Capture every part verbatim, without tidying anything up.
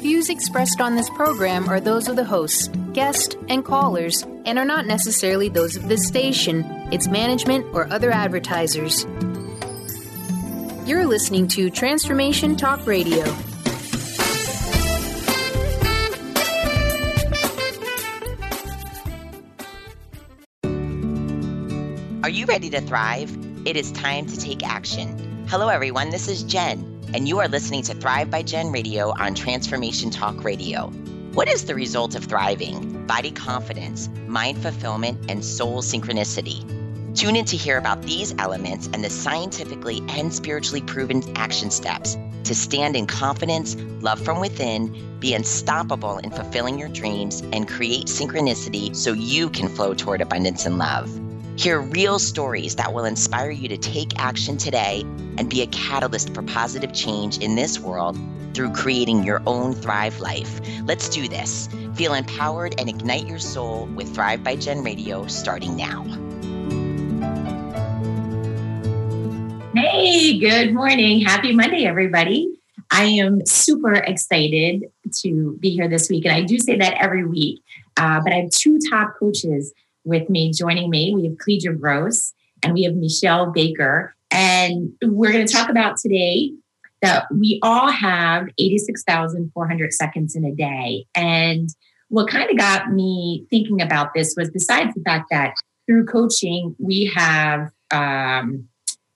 views expressed on this program are those of the hosts, guests, and callers, and are not necessarily those of this station, its management, or other advertisers. You're listening to Transformation Talk Radio. Are you ready to thrive? It is time to take action. Hello, everyone. This is Jen, and you are listening to Thrive by Jen Radio on Transformation Talk Radio. What is the result of thriving? Body confidence, mind fulfillment, and soul synchronicity. Tune in to hear about these elements and the scientifically and spiritually proven action steps to stand in confidence, love from within, be unstoppable in fulfilling your dreams, and create synchronicity so you can flow toward abundance and love. Hear real stories that will inspire you to take action today and be a catalyst for positive change in this world through creating your own Thrive life. Let's do this. Feel empowered and ignite your soul with Thrive by Jen Radio starting now. Hey, good morning. Happy Monday, everybody. I am super excited to be here this week. And I do say that every week, uh, but I have two top coaches with me, joining me. We have Clegia Gross and we have Michelle Baker. And we're going to talk about today that we all have eighty-six thousand four hundred seconds in a day. And what kind of got me thinking about this was, besides the fact that through coaching, we have um,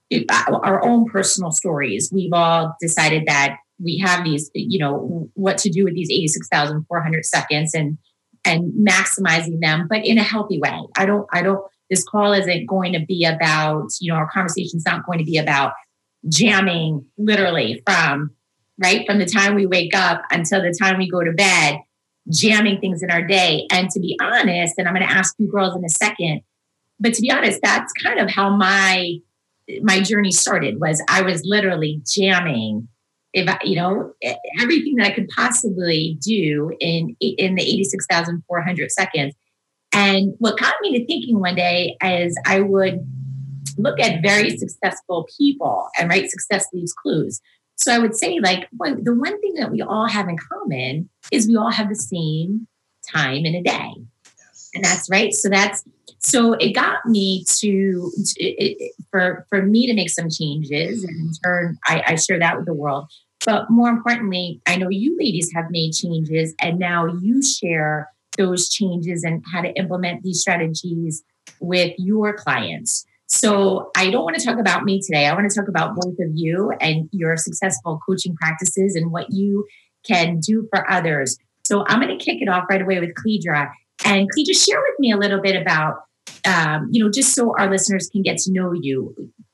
our own personal stories. We've all decided that we have these, you know, what to do with these eighty-six thousand four hundred seconds and and maximizing them, but in a healthy way. I don't, I don't, this call isn't going to be about, you know, our conversation's not going to be about jamming literally from, right, from the time we wake up until the time we go to bed, jamming things in our day. And to be honest, and I'm going to ask you girls in a second, but to be honest, that's kind of how my, my journey started. Was I was literally jamming, if I, you know, everything that I could possibly do in in the eighty-six thousand four hundred seconds. And what got me to thinking one day is I would look at very successful people, and right, success leaves clues. So I would say, like, well, the one thing that we all have in common is we all have the same time in a day. Yes. And that's right. So that's so it got me to, to it, for for me to make some changes, and in turn, I, I share that with the world. But more importantly, I know you ladies have made changes, and now you share those changes and how to implement these strategies with your clients. So I don't want to talk about me today. I want to talk about both of you and your successful coaching practices and what you can do for others. So I'm going to kick it off right away with Clegia. And Clegia, share with me a little bit about, um, you know, just so our listeners can get to know you,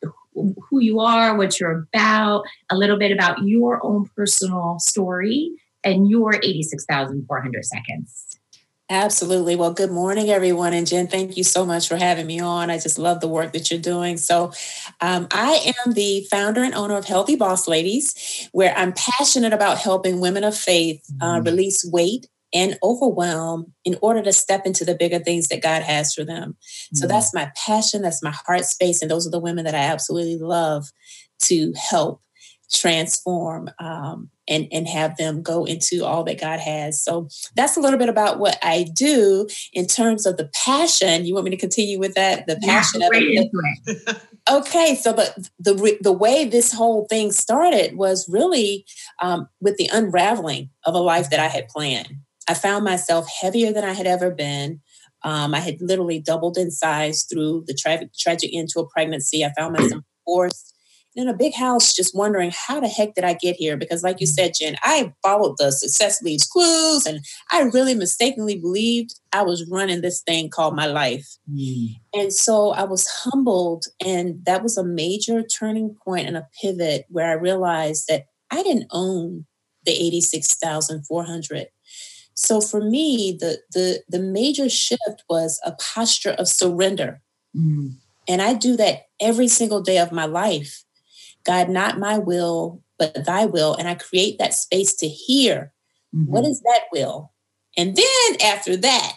who you are, what you're about, a little bit about your own personal story and your eighty-six thousand four hundred seconds. Absolutely. Well, good morning, everyone. And Jen, thank you so much for having me on. I just love the work that you're doing. So um, I am the founder and owner of Healthy Boss Ladies, where I'm passionate about helping women of faith uh, release weight and overwhelm in order to step into the bigger things that God has for them. Mm-hmm. So that's my passion. That's my heart space. And those are the women that I absolutely love to help transform um, and, and have them go into all that God has. So that's a little bit about what I do in terms of the passion. You want me to continue with that? The passion yeah, of it. Okay. So the, the, the way this whole thing started was really um, with the unraveling of a life that I had planned. I found myself heavier than I had ever been. Um, I had literally doubled in size through the tragic, tragic end to a pregnancy. I found myself divorced in a big house, just wondering how the heck did I get here? Because like you said, Jen, I followed the success leaves clues, and I really mistakenly believed I was running this thing called my life. Mm. And so I was humbled, and that was a major turning point and a pivot where I realized that I didn't own the eighty-six thousand four hundred. So for me, the the the major shift was a posture of surrender. Mm. And I do that every single day of my life. God, not my will, but thy will. And I create that space to hear, mm-hmm. what is that will? And then after that,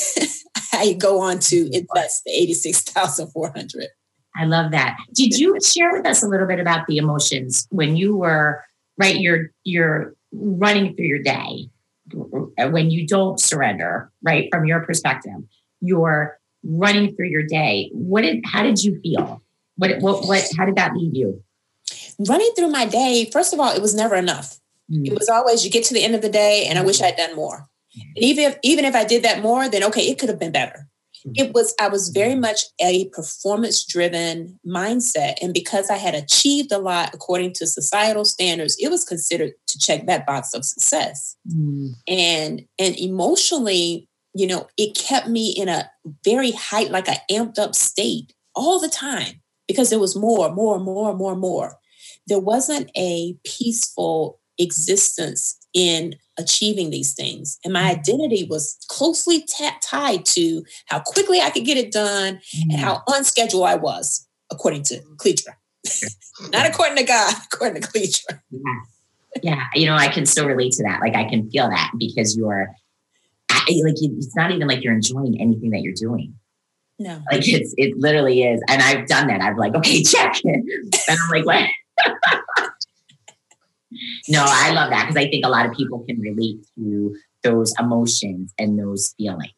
I go on to invest the eighty-six thousand four hundred. I love that. Did you share with us a little bit about the emotions when you were, right, you're, you're running through your day, when you don't surrender, right? From your perspective, you're running through your day. What did, how did you feel? What, what, what, how did that leave you? Running through my day, first of all, it was never enough. Mm. It was always, you get to the end of the day and I wish I'd done more. Mm. And even if, even if I did that more, then okay, it could have been better. Mm. It was, I was very much a performance driven mindset. And because I had achieved a lot according to societal standards, it was considered to check that box of success. Mm. And, and emotionally, you know, it kept me in a very high, like an amped up state all the time because there was more, more, more, more, more. There wasn't a peaceful existence in achieving these things. And my identity was closely t- tied to how quickly I could get it done mm. and how unscheduled I was, according to Cleidra. Not according to God, according to Cleidra. Yeah. yeah, you know, I can still relate to that. Like, I can feel that because you're, I, like, it's not even like you're enjoying anything that you're doing. No. Like, it's, it literally is. And I've done that. I'm like, okay, check it. And I'm like, what? No, I love that because I think a lot of people can relate to those emotions and those feelings.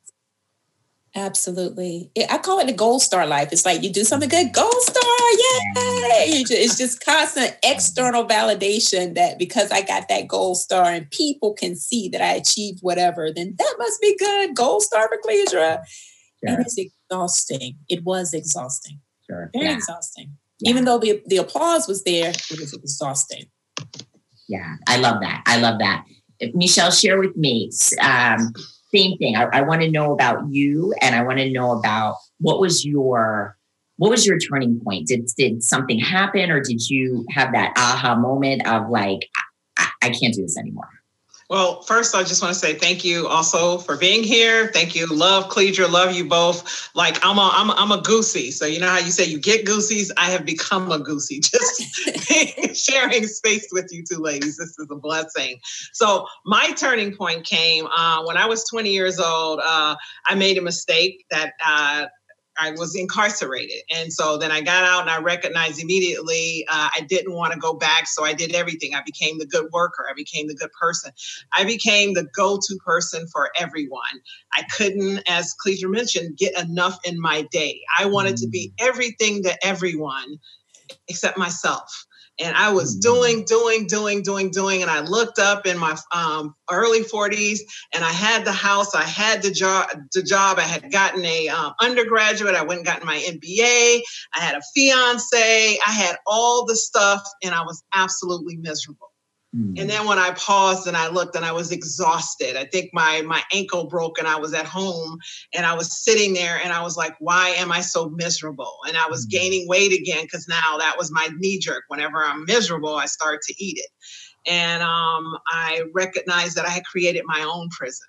Absolutely. I call it the gold star life. It's like you do something good, gold star, yay! It's just constant external validation that because I got that gold star and people can see that I achieved whatever, then that must be good. Gold star for Cleidra. Sure. And it's exhausting. It was exhausting. Sure. Very yeah. exhausting. Yeah. Even though the, the applause was there, it was exhausting. Yeah, I love that. I love that. Michelle, share with me. Um, same thing. I, I want to know about you, and I want to know about what was your what was your turning point? Did did something happen, or did you have that aha moment of like, I, I can't do this anymore? Well, first, I just want to say thank you also for being here. Thank you. Love Cleidra. Love you both. Like I'm a, I'm a, I'm a goosey. So you know how you say you get goosies? I have become a goosey. Just sharing space with you two ladies. This is a blessing. So my turning point came uh, when I was twenty years old. Uh, I made a mistake that uh, I was incarcerated. And so then I got out and I recognized immediately uh, I didn't want to go back. So I did everything. I became the good worker. I became the good person. I became the go-to person for everyone. I couldn't, as Cleidra mentioned, get enough in my day. I wanted to be everything to everyone except myself. And I was doing, doing, doing, doing, doing. And I looked up in my um, early forties and I had the house, I had the job, the job. I had gotten a um, undergraduate. I went and gotten my M B A. I had a fiance. I had all the stuff and I was absolutely miserable. Mm. And then when I paused and I looked and I was exhausted, I think my, my ankle broke and I was at home and I was sitting there and I was like, why am I so miserable? And I was mm. gaining weight again because now that was my knee jerk. Whenever I'm miserable, I start to eat it. And um, I recognized that I had created my own prison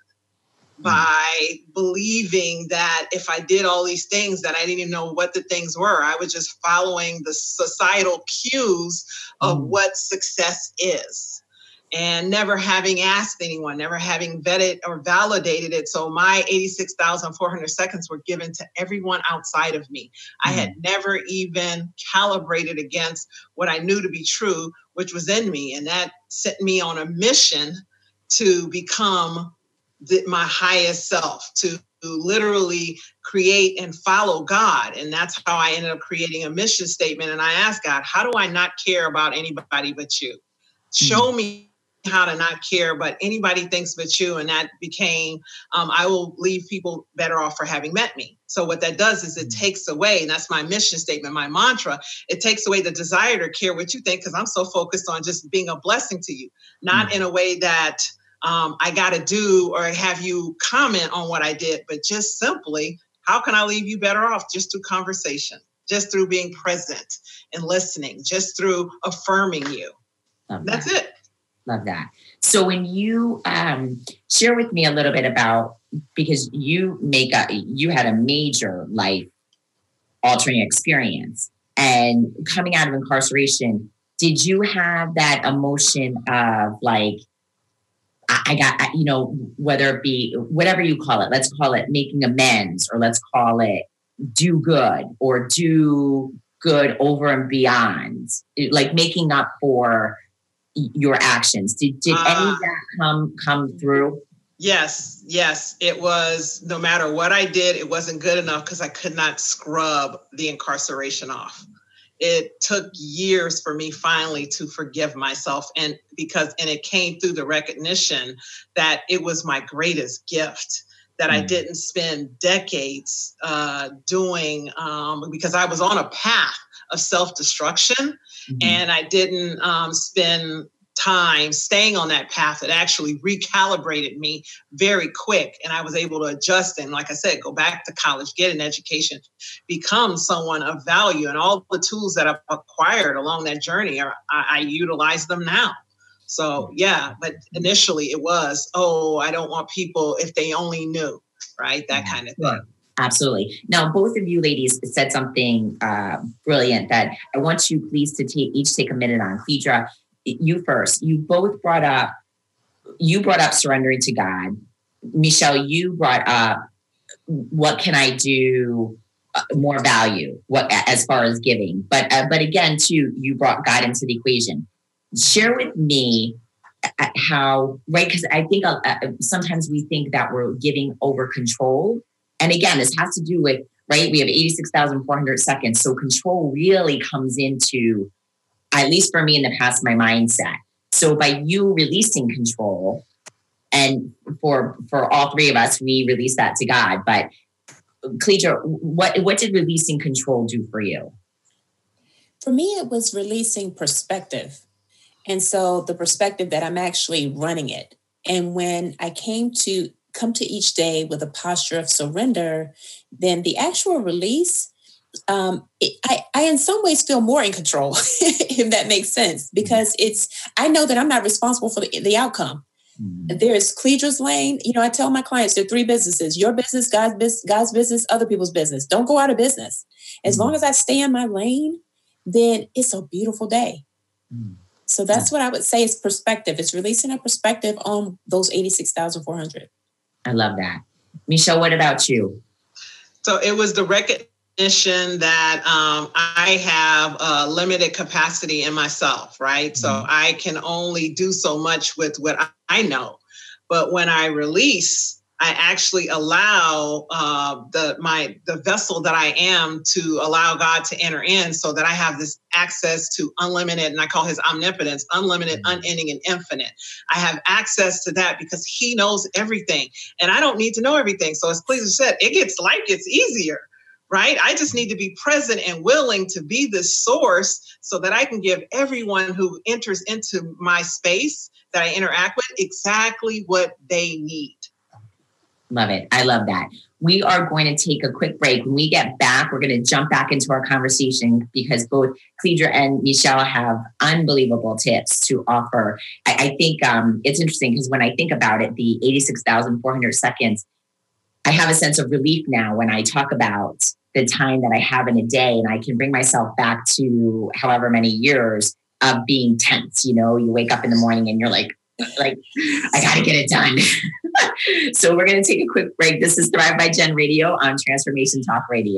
by believing that if I did all these things that I didn't even know what the things were. I was just following the societal cues of mm. what success is. And never having asked anyone, never having vetted or validated it. So my eighty-six thousand four hundred seconds were given to everyone outside of me. Mm. I had never even calibrated against what I knew to be true, which was in me. And that set me on a mission to become the, my highest self, to literally create and follow God. And that's how I ended up creating a mission statement. And I asked God, how do I not care about anybody but you? Show me how to not care, but anybody thinks but you. And that became, um, I will leave people better off for having met me. So what that does is it takes away, and that's my mission statement, my mantra, it takes away the desire to care what you think, because I'm so focused on just being a blessing to you, not mm. in a way that um, I got to do or have you comment on what I did, but just simply, how can I leave you better off just through conversation, just through being present and listening, just through affirming you. Love That's that. it. Love that. So when you um, share with me a little bit about, because you make a, you had a major life altering experience and coming out of incarceration, did you have that emotion of like, I, I got, you know, whether it be whatever you call it, let's call it making amends, or let's call it do good or do good over and beyond, like making up for your actions? Did did uh, any of that come come through? Yes, yes. It was, no matter what I did, it wasn't good enough because I could not scrub the incarceration off. It took years for me finally to forgive myself. And because, and it came through the recognition that it was my greatest gift, that mm. I didn't spend decades uh, doing, um, because I was on a path of self-destruction mm-hmm. and I didn't um, spend time staying on that path. It actually recalibrated me very quick. And I was able to adjust and, like I said, go back to college, get an education, become someone of value. And all the tools that I've acquired along that journey, are, I, I utilize them now. So, yeah, but initially it was, oh, I don't want people, if they only knew, right? That kind of thing. Absolutely. Now, both of you ladies said something uh, brilliant that I want you please to take, each take a minute on. Phaedra, you first. You both brought up, you brought up surrendering to God. Michelle, you brought up, what can I do more value, what as far as giving? But uh, but again, too, you brought God into the equation. Share with me how, right? Because I think uh, sometimes we think that we're giving over control. And again, this has to do with, right? We have eighty-six thousand four hundred seconds. So control really comes into, at least for me in the past, my mindset. So by you releasing control, and for for all three of us, we release that to God. But Cleidra, what what did releasing control do for you? For me, it was releasing perspective. And so the perspective that I'm actually running it. And when I came to come to each day with a posture of surrender, then the actual release, um, it, I, I in some ways feel more in control, if that makes sense, because it's, I know that I'm not responsible for the, the outcome. Mm-hmm. There's Cleidra's lane. You know, I tell my clients there are three businesses: your business, God's business, God's business, other people's business. Don't go out of business. As mm-hmm. long as I stay in my lane, then it's a beautiful day. Mm-hmm. So that's what I would say is perspective. It's releasing a perspective on those eighty-six thousand four hundred. I love that. Michelle, what about you? So it was the recognition that um, I have a limited capacity in myself, right? Mm-hmm. So I can only do so much with what I know. But when I release, I actually allow uh, the my the vessel that I am to allow God to enter in, so that I have this access to unlimited, and I call his omnipotence, unlimited, unending, and infinite. I have access to that because he knows everything, and I don't need to know everything. So as Cleidra said, it gets life gets easier, right? I just need to be present and willing to be the source, so that I can give everyone who enters into my space that I interact with exactly what they need. Love it. I love that. We are going to take a quick break. When we get back, we're going to jump back into our conversation because both Cleidra and Michelle have unbelievable tips to offer. I, I think um, it's interesting because when I think about it, the eighty-six thousand four hundred seconds, I have a sense of relief now when I talk about the time that I have in a day, and I can bring myself back to however many years of being tense. You know, you wake up in the morning and you're like, like, I got to get it done. So we're going to take a quick break. This is Thrive by Jen Radio on Transformation Talk Radio.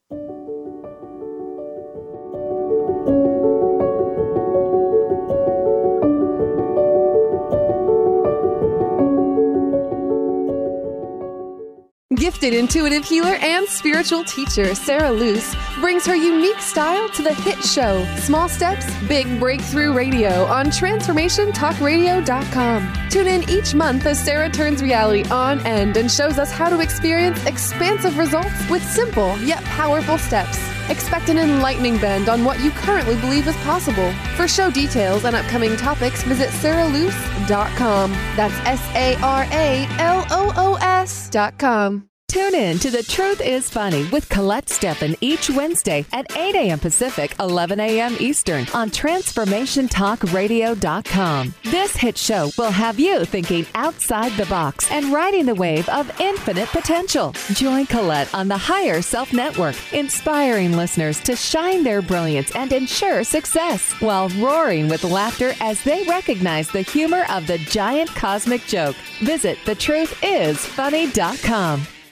Gifted intuitive healer and spiritual teacher Sarah Luce brings her unique style to the hit show Small Steps, Big Breakthrough Radio on transformation talk radio dot com. Tune in each month as Sarah turns reality on end and shows us how to experience expansive results with simple yet powerful steps. Expect an enlightening bend on what you currently believe is possible. For show details and upcoming topics, visit sarah luce dot com. That's S A R A L O O S dot com. Tune in to The Truth is Funny with Colette Steffen each Wednesday at eight a.m. Pacific, eleven a.m. Eastern on transformation talk radio dot com. This hit show will have you thinking outside the box and riding the wave of infinite potential. Join Colette on the Higher Self Network, inspiring listeners to shine their brilliance and ensure success while roaring with laughter as they recognize the humor of the giant cosmic joke. Visit the truth is funny dot com.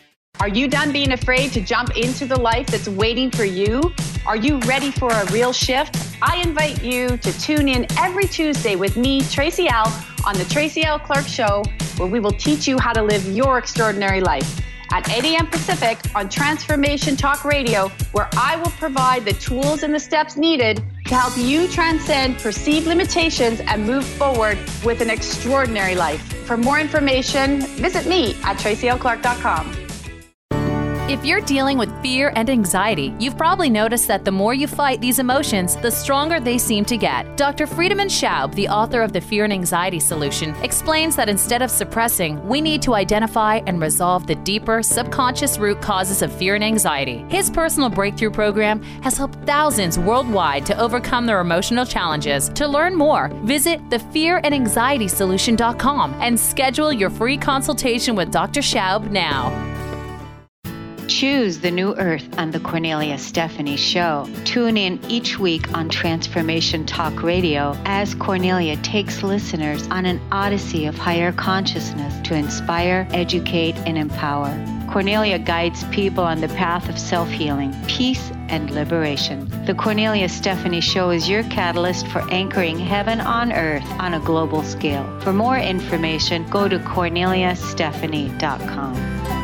Are you done being afraid to jump into the life that's waiting for you? Are you ready for a real shift? I invite you to tune in every Tuesday with me, Tracy L, on the Tracy L. Clark Show, where we will teach you how to live your extraordinary life. At eight a.m. Pacific on Transformation Talk Radio, where I will provide the tools and the steps needed to help you transcend perceived limitations and move forward with an extraordinary life. For more information, visit me at tracy l clark dot com. If you're dealing with fear and anxiety, you've probably noticed that the more you fight these emotions, the stronger they seem to get. Doctor Friedemann Schaub, the author of The Fear and Anxiety Solution, explains that instead of suppressing, we need to identify and resolve the deeper, subconscious root causes of fear and anxiety. His personal breakthrough program has helped thousands worldwide to overcome their emotional challenges. To learn more, visit the fear and anxiety solution dot com and schedule your free consultation with Doctor Schaub now. Choose the new earth on the Cornelia Stephanie Show. Tune in each week on Transformation Talk Radio as Cornelia takes listeners on an odyssey of higher consciousness to inspire, educate, and empower. Cornelia guides people on the path of self-healing, peace, and liberation. The Cornelia Stephanie Show is your catalyst for anchoring heaven on earth on a global scale. For more information, go to cornelia stephanie dot com.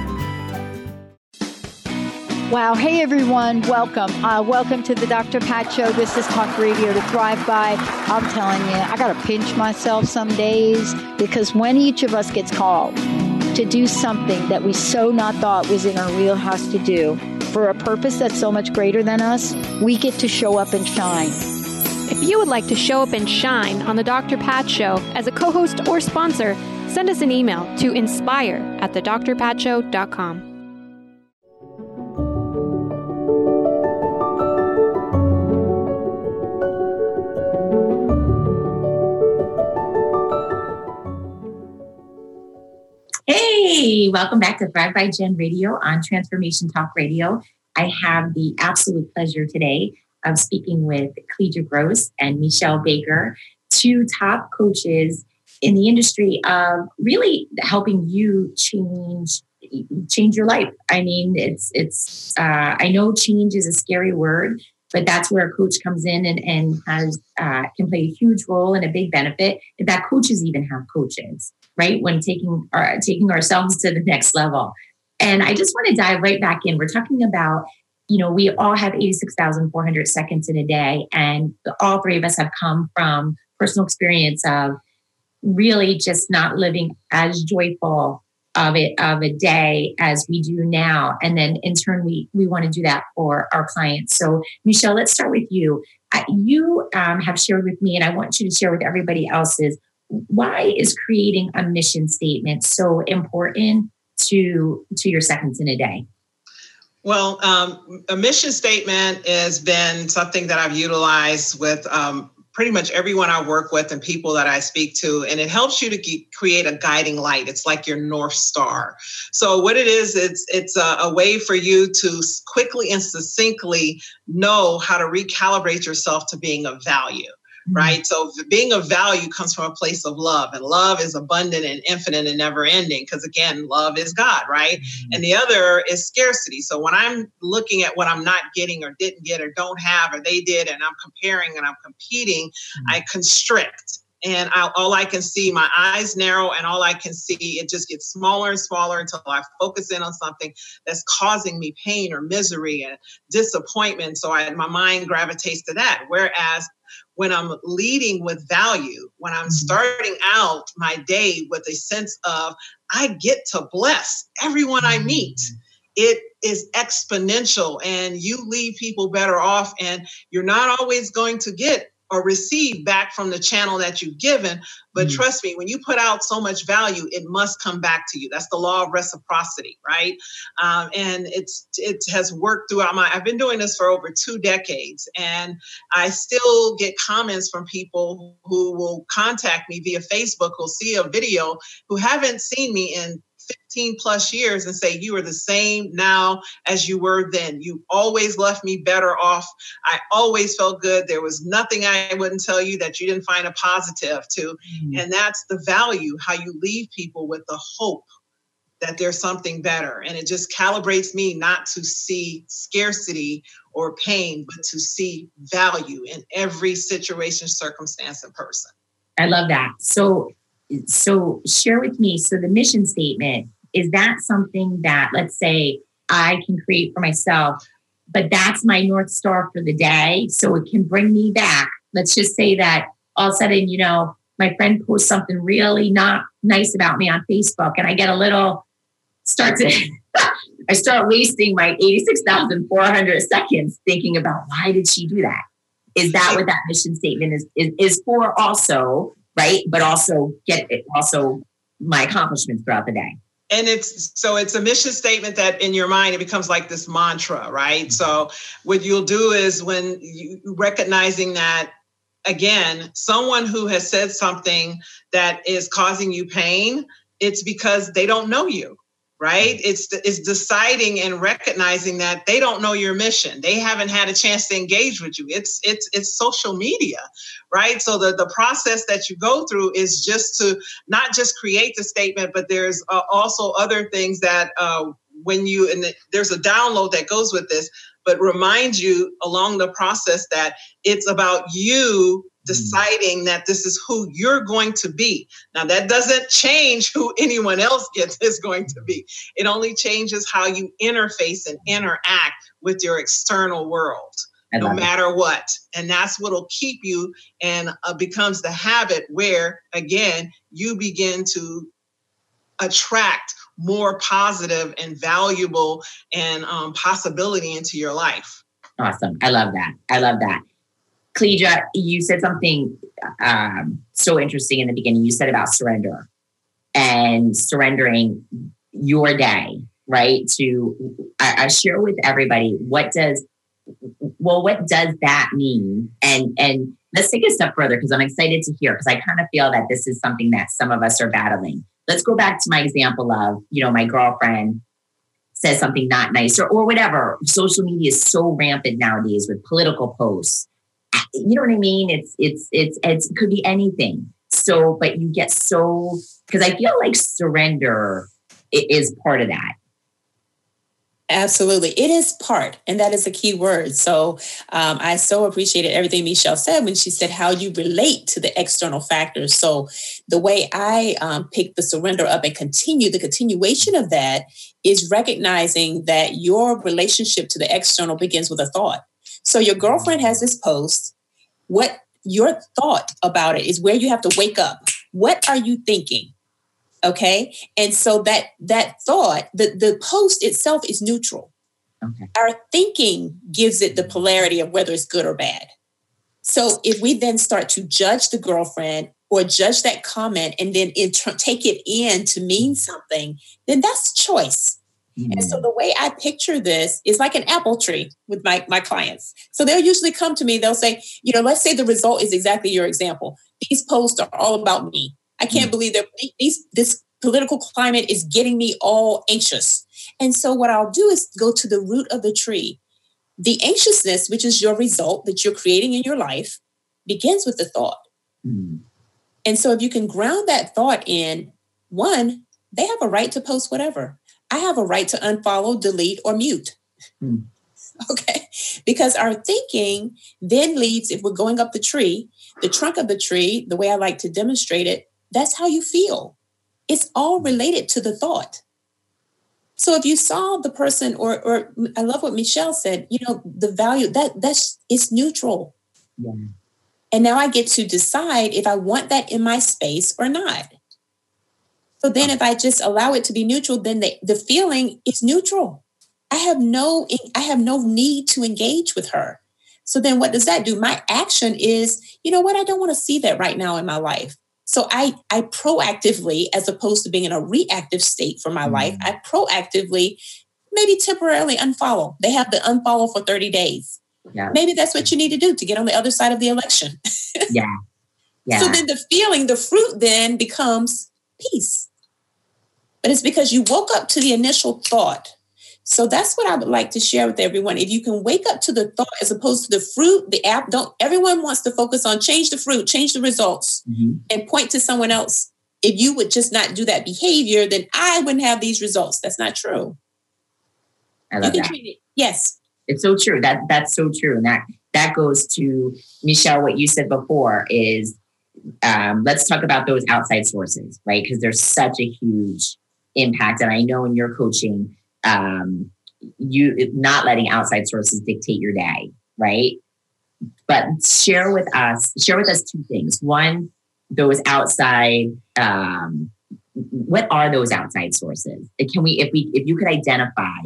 Wow. Hey, everyone. Welcome. Uh, welcome to the Doctor Pat Show. This is Talk Radio to Thrive By. I'm telling you, I got to pinch myself some days because when each of us gets called to do something that we so not thought was in our wheelhouse to do for a purpose that's so much greater than us, we get to show up and shine. If you would like to show up and shine on the Doctor Pat Show as a co-host or sponsor, send us an email to inspire at the dr pat show dot com. Hey, welcome back to Thrive by Jen Radio on Transformation Talk Radio. I have the absolute pleasure today of speaking with Cleidra Gross and Michelle Baker, two top coaches in the industry of really helping you change change your life. I mean, it's it's. Uh, I know change is a scary word, but that's where a coach comes in and and has uh, can play a huge role and a big benefit. In fact, coaches even have coaches, right? When taking our, taking ourselves to the next level. And I just want to dive right back in. We're talking about, you know, we all have eighty-six thousand four hundred seconds in a day. And all three of us have come from personal experience of really just not living as joyful of it, of a day as we do now. And then in turn, we, we want to do that for our clients. So Michelle, let's start with you. Uh, you um, have shared with me, and I want you to share with everybody else is, why is creating a mission statement so important to, to your seconds in a day? Well, um, a mission statement has been something that I've utilized with um, pretty much everyone I work with and people that I speak to, and it helps you to keep, create a guiding light. It's like your North Star. So what it is, it's it's a, a way for you to quickly and succinctly know how to recalibrate yourself to being of value. Right. So being of value comes from a place of love, and love is abundant and infinite and never ending. Because again, love is God. Right. Mm-hmm. And the other is scarcity. So when I'm looking at what I'm not getting or didn't get or don't have, or they did, and I'm comparing and I'm competing, mm-hmm. I constrict. And I, all I can see, my eyes narrow, and all I can see, it just gets smaller and smaller until I focus in on something that's causing me pain or misery and disappointment. So I, my mind gravitates to that. Whereas when I'm leading with value, when I'm starting out my day with a sense of, I get to bless everyone I meet, it is exponential, and you leave people better off, and you're not always going to get or receive back from the channel that you've given. But mm. trust me, when you put out so much value, it must come back to you. That's the law of reciprocity, right? Um, and it's it has worked throughout my, I've been doing this for over two decades, and I still get comments from people who will contact me via Facebook, who'll see a video, who haven't seen me in fifteen plus years, and say, you are the same now as you were then. You always left me better off. I always felt good. There was nothing I wouldn't tell you that you didn't find a positive to. Mm. And that's the value, how you leave people with the hope that there's something better. And it just calibrates me not to see scarcity or pain, but to see value in every situation, circumstance, and person. I love that. So, so share with me. So the mission statement, is that something that, let's say, I can create for myself, but that's my North Star for the day. So it can bring me back. Let's just say that all of a sudden, you know, my friend posts something really not nice about me on Facebook, and I get a little, start to, I start wasting my eighty-six thousand four hundred seconds thinking about, why did she do that? Is that what that mission statement is, is, is for also, right? But also get it, also my accomplishments throughout the day. And it's, so it's a mission statement that in your mind, it becomes like this mantra, right? So what you'll do is when you recognizing that, again, someone who has said something that is causing you pain, it's because they don't know you, right? It's, it's deciding and recognizing that they don't know your mission. They haven't had a chance to engage with you. It's, it's, it's social media, right? So the, the process that you go through is just to not just create the statement, but there's uh, also other things that uh, when you, and the, there's a download that goes with this, but remind you along the process that it's about you deciding that this is who you're going to be. Now, that doesn't change who anyone else gets is going to be. It only changes how you interface and interact with your external world, no matter what. And that's what'll keep you, and uh, becomes the habit where, again, you begin to attract more positive and valuable and um, possibility into your life. Awesome. I love that. I love that. Clegia, you said something um, so interesting in the beginning. You said about surrender and surrendering your day, right? To I, I share with everybody, what does, well, what does that mean? And, and let's take it a step further, because I'm excited to hear, because I kind of feel that this is something that some of us are battling. Let's go back to my example of, you know, my girlfriend says something not nice or, or whatever. Social media is so rampant nowadays with political posts. You know what I mean? It's, it's, it's, it's, it could be anything. So, but you get so, because I feel like surrender is part of that. Absolutely. It is part, and that is a key word. So um, I so appreciated everything Michelle said when she said how you relate to the external factors. So the way I um, pick the surrender up and continue, the continuation of that is recognizing that your relationship to the external begins with a thought. So your girlfriend has this post. What your thought about it is where you have to wake up. What are you thinking? Okay. And so that that thought, the, the post itself is neutral. Okay. Our thinking gives it the polarity of whether it's good or bad. So if we then start to judge the girlfriend or judge that comment and then inter- take it in to mean something, then that's choice. Mm-hmm. And so the way I picture this is like an apple tree with my, my clients. So they'll usually come to me, they'll say, you know, let's say the result is exactly your example. These posts are all about me. I can't believe that these, this political climate is getting me all anxious. And so what I'll do is go to the root of the tree. The anxiousness, which is your result that you're creating in your life, begins with the thought. Mm. And so if you can ground that thought in, one, they have a right to post whatever. I have a right to unfollow, delete, or mute. Mm. Okay. Because our thinking then leads, if we're going up the tree, the trunk of the tree, the way I like to demonstrate it, that's how you feel. It's all related to the thought. So if you saw the person, or or I love what Michelle said, you know, the value, that that's it's neutral. Yeah. And now I get to decide if I want that in my space or not. So then if I just allow it to be neutral, then the, the feeling is neutral. I have no I have no need to engage with her. So then what does that do? My action is, you know what, I don't want to see that right now in my life. So I, I proactively, as opposed to being in a reactive state for my mm-hmm. life, I proactively, maybe temporarily unfollow. They have the unfollow for thirty days. Yeah. Maybe that's what you need to do to get on the other side of the election. Yeah. Yeah. So then the feeling, the fruit then becomes peace. But it's because you woke up to the initial thought. So that's what I would like to share with everyone. If you can wake up to the thought as opposed to the fruit, the app, don't, everyone wants to focus on change the fruit, change the results, mm-hmm. and point to someone else. if you would just not do that behavior, then I wouldn't have these results. That's not true. I love you can that. treat it. Yes. It's so true. That that's so true. And that that goes to, Michelle, what you said before is, um, let's talk about those outside sources, right? Because there's such a huge impact. And I know in your coaching, um, you not letting outside sources dictate your day, right? But share with us, share with us two things. One, those outside, um, what are those outside sources? Can we, if we, if you could identify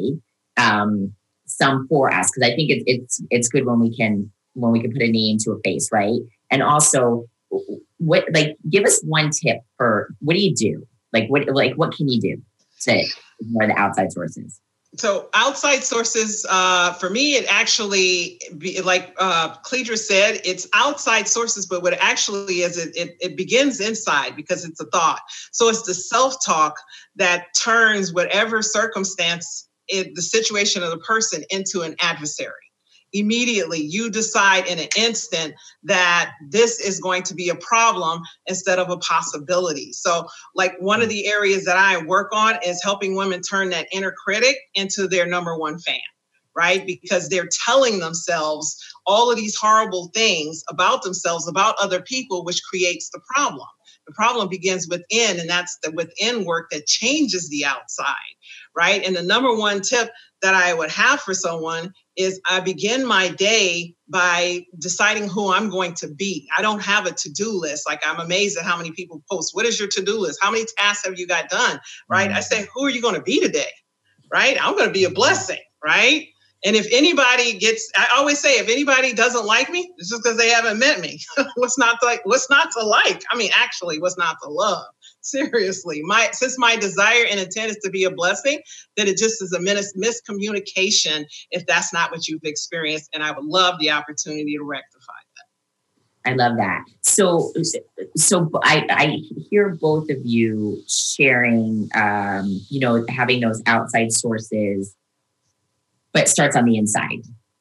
um, some for us, because I think it's it's it's good when we can when we can put a name to a face, right? And also, what like give us one tip for what do you do? Like what like what can you do to ignore the outside sources? So outside sources, uh, for me, it actually, be, like uh, Cledra said, it's outside sources, but what it actually is, it, it, it begins inside because it's a thought. So it's the self-talk that turns whatever circumstance, it, the situation of the person into an adversary. Immediately, you decide in an instant that this is going to be a problem instead of a possibility. So like one of the areas that I work on is helping women turn that inner critic into their number one fan, right? Because they're telling themselves all of these horrible things about themselves, about other people, which creates the problem. The problem begins within, and that's the within work that changes the outside, right? And the number one tip that I would have for someone is I begin my day by deciding who I'm going to be. I don't have a to-do list. Like I'm amazed at how many people post, what is your to-do list? How many tasks have you got done, right? I say, who are you going to be today, right? I'm going to be a blessing, right? And if anybody gets, I always say, if anybody doesn't like me, it's just because they haven't met me. What's not to like? What's not to like? I mean, actually, what's not to love? Seriously, my since my desire and intent is to be a blessing, then it just is a mis- miscommunication if that's not what you've experienced. And I would love the opportunity to rectify that. I love that. So, so I, I hear both of you sharing, um, you know, having those outside sources, but it starts on the inside.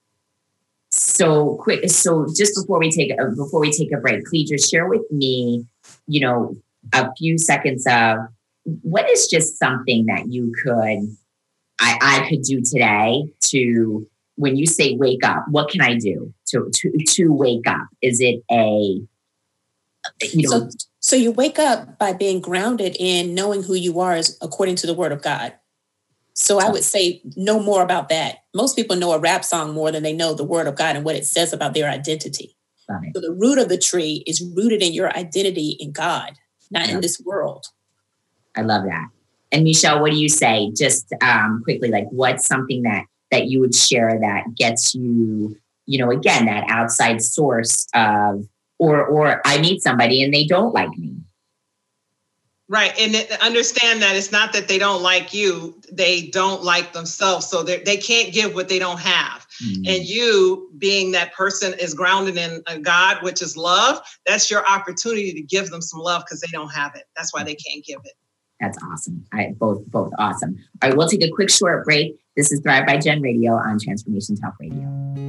So quick. So just before we take a, before we take a break, Cledra, share with me, you know, a few seconds of what is just something that you could, I, I could do today to, when you say wake up, what can I do to, to, to wake up? Is it a, you know. So, so you wake up by being grounded in knowing who you are as according to the word of God. So I would say know more about that. Most people know a rap song more than they know the word of God and what it says about their identity. So the root of the tree is rooted in your identity in God, not in this world. I love that. And Michelle, what do you say? Just um, quickly, like what's something that that you would share that gets you, you know, again, that outside source of, or or I meet somebody and they don't like me. Right. And understand that it's not that they don't like you, they don't like themselves. So they can't give what they don't have. Mm-hmm. And you being that person is grounded in God, which is love. That's your opportunity to give them some love because they don't have it. That's why they can't give it. That's awesome. I, both, both awesome. All right, we'll take a quick short break. This is Thrive by Jen Radio on Transformation Talk Radio.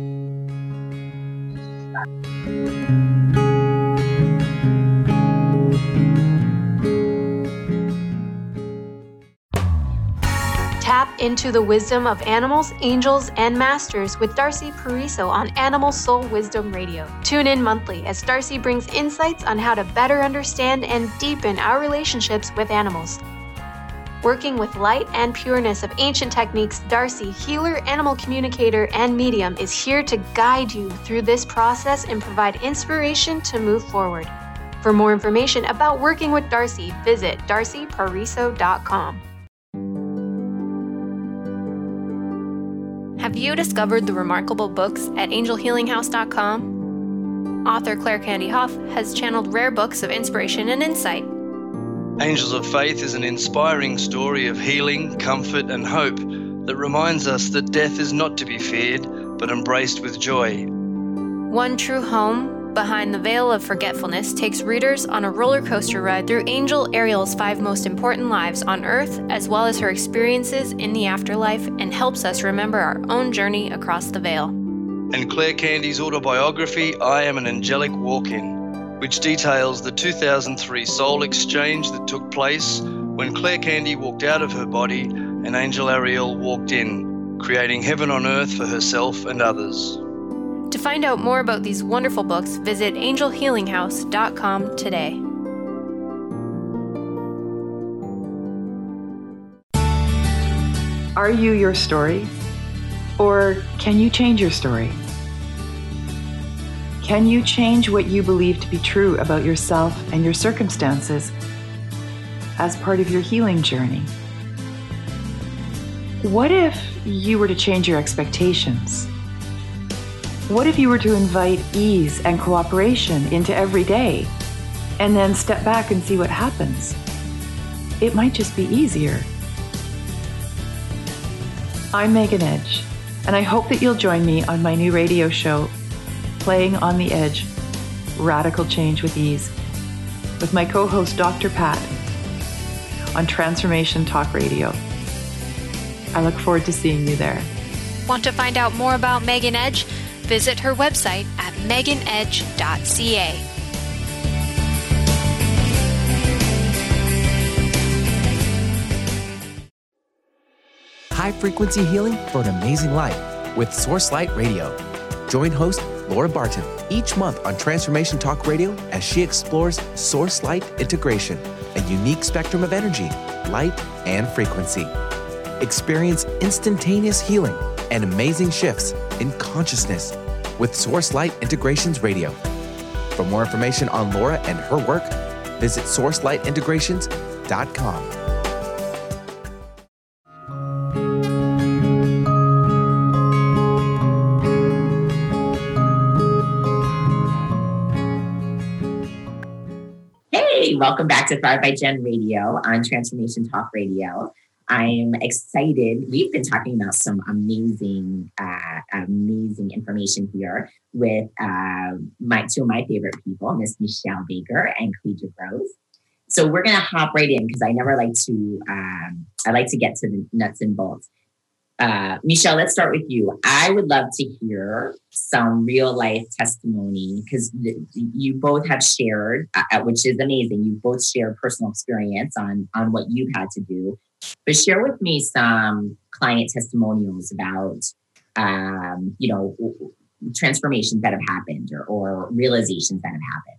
Tap into the wisdom of animals, angels, and masters with Darcy Pariso on Animal Soul Wisdom Radio. Tune in monthly as Darcy brings insights on how to better understand and deepen our relationships with animals. Working with light and pureness of ancient techniques, Darcy, healer, animal communicator, and medium, is here to guide you through this process and provide inspiration to move forward. For more information about working with Darcy, visit darcy pariso dot com. Have you discovered the remarkable books at angel healing house dot com? Author Claire Candy Hough has channeled rare books of inspiration and insight. Angels of Faith is an inspiring story of healing, comfort, and hope that reminds us that death is not to be feared, but embraced with joy. One True Home, Behind the Veil of Forgetfulness, takes readers on a roller coaster ride through Angel Ariel's five most important lives on Earth, as well as her experiences in the afterlife, and helps us remember our own journey across the veil. And Claire Candy's autobiography, I Am an Angelic Walk-In, which details the two thousand three soul exchange that took place when Claire Candy walked out of her body and Angel Ariel walked in, creating heaven on earth for herself and others. To find out more about these wonderful books, visit angel healing house dot com today. Are you your story? Or can you change your story? Can you change what you believe to be true about yourself and your circumstances as part of your healing journey? What if you were to change your expectations? What if you were to invite ease and cooperation into every day and then step back and see what happens? It might just be easier. I'm Megan Edge, and I hope that you'll join me on my new radio show, Playing on the Edge, Radical Change with Ease, with my co-host Doctor Pat on Transformation Talk Radio. I look forward to seeing you there. Want to find out more about Megan Edge? Visit her website at megan edge dot c a. High-frequency healing for an amazing life with Source Light Radio. Join host Laura Barton each month on Transformation Talk Radio as she explores Source Light integration, a unique spectrum of energy, light, and frequency. Experience instantaneous healing and amazing shifts in consciousness with Source Light Integrations Radio. For more information on Laura and her work, visit source light integrations dot com. Welcome back to Thrive by Jen Radio on Transformation Talk Radio. I'm excited. We've been talking about some amazing, uh, amazing information here with uh, my two of my favorite people, Miss Michelle Baker and Clegia Rose. So we're going to hop right in because I never like to. Um, I like to get to the nuts and bolts. Uh, Michelle, let's start with you. I would love to hear some real life testimony because th- you both have shared, uh, which is amazing. You both shared personal experience on, on what you've had to do. But share with me some client testimonials about, um, you know, transformations that have happened or, or realizations that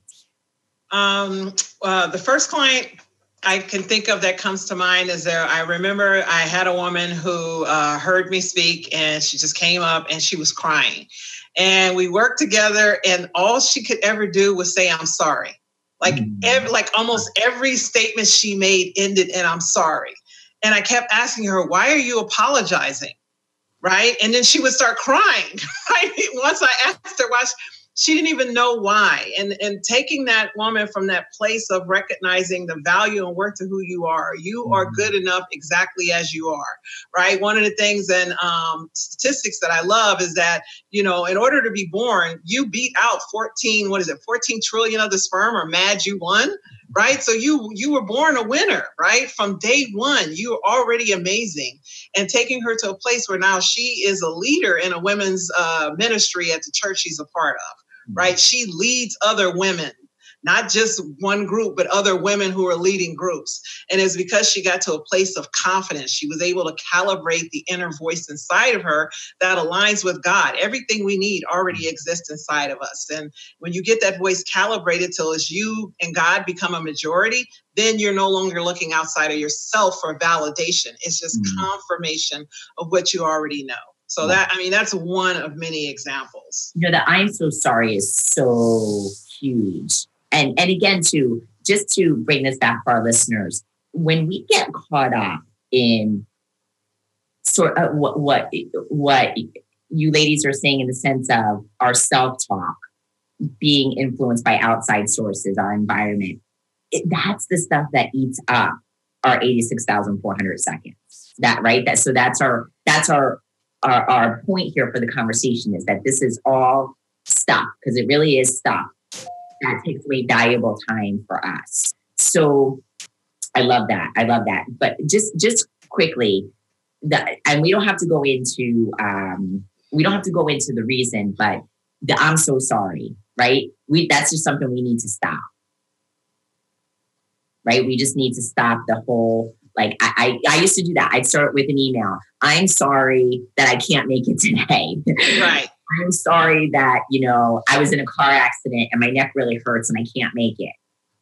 have happened. Um, uh, the first client I can think of that comes to mind is there. I remember I had a woman who uh, heard me speak and she just came up and she was crying. And we worked together and all she could ever do was say, I'm sorry. Like, mm-hmm. every, like almost every statement she made ended in I'm sorry. And I kept asking her, why are you apologizing? Right. And then she would start crying. Right. Once I asked her why, she didn't even know why. And, and taking that woman from that place of recognizing the value and worth of who you are, you are good enough exactly as you are, right? One of the things and um, statistics that I love is that, you know, in order to be born, you beat out fourteen, what is it, fourteen trillion of the sperm or mad you won, right? So you you were born a winner, right? From day one, you are already amazing. And taking her to a place where now she is a leader in a women's uh, ministry at the church she's a part of. Right? She leads other women, not just one group, but other women who are leading groups. And it's because she got to a place of confidence. She was able to calibrate the inner voice inside of her that aligns with God. Everything we need already exists inside of us. And when you get that voice calibrated till it's you and God become a majority, then you're no longer looking outside of yourself for validation. It's just mm-hmm. confirmation of what you already know. So that, I mean, that's one of many examples. You know, the I'm so sorry is so huge. And and again, to just to bring this back for our listeners, when we get caught up in sort of what what, what you ladies are saying in the sense of our self-talk being influenced by outside sources, our environment, it, that's the stuff that eats up our eighty-six thousand four hundred seconds. That, right? That, so that's our, that's our, Our, our point here for the conversation is that this is all stuff, because it really is stuff that takes away valuable time for us. So I love that. I love that. But just just quickly, the, and we don't have to go into um, we don't have to go into the reason, but the I'm so sorry. right? We that's just something we need to stop. Right? We just need to stop the whole, like, I, I, I used to do that. I'd start with an email. I'm sorry that I can't make it today. Right. I'm sorry that, you know, I was in a car accident and my neck really hurts and I can't make it.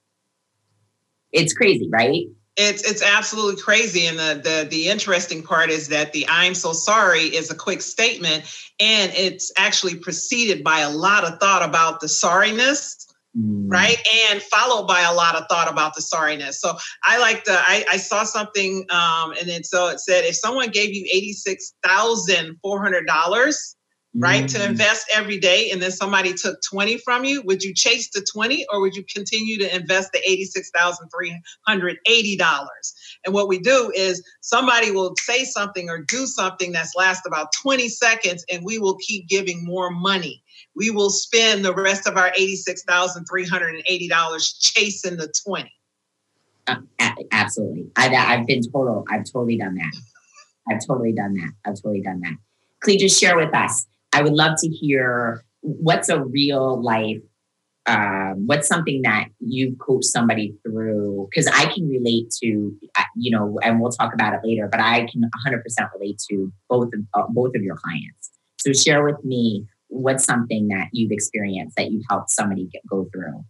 It's crazy, right? It's it's absolutely crazy. And the, the the interesting part is that the I'm so sorry is a quick statement, and it's actually preceded by a lot of thought about the sorriness, mm. right? And followed by a lot of thought about the sorriness. So I like the, I, I saw something, um, and then so it said, if someone gave you eighty-six thousand four hundred dollars, right, to invest every day, and then somebody took twenty from you, would you chase the twenty, or would you continue to invest the eighty-six thousand three hundred eighty dollars? And what we do is somebody will say something or do something that's last about twenty seconds, and we will keep giving more money. We will spend the rest of our eighty-six thousand three hundred eighty dollars chasing the twenty. Uh, absolutely. I, I've been total, I've totally done that. I've totally done that. I've totally done that. Clee, just share with us. I would love to hear what's a real life, um, what's something that you've coached somebody through, because I can relate to, you know, and we'll talk about it later, but I can one hundred percent relate to both of, uh, both of your clients. So share with me what's something that you've experienced that you've helped somebody get, go through.